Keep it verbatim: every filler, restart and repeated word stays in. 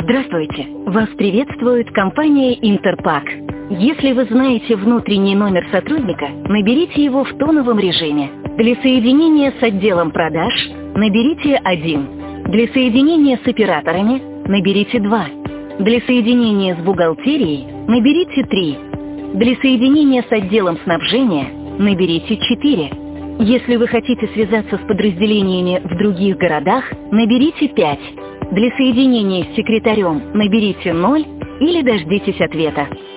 Здравствуйте! Вас приветствует компания Интерпак. Если вы знаете внутренний номер сотрудника, наберите его в тоновом режиме. Для соединения с отделом продаж наберите один. Для соединения с операторами наберите два. Для соединения с бухгалтерией наберите три. Для соединения с отделом снабжения наберите четыре. Если вы хотите связаться с подразделениями в других городах, наберите пять. Для соединения с секретарем наберите ноль или дождитесь ответа.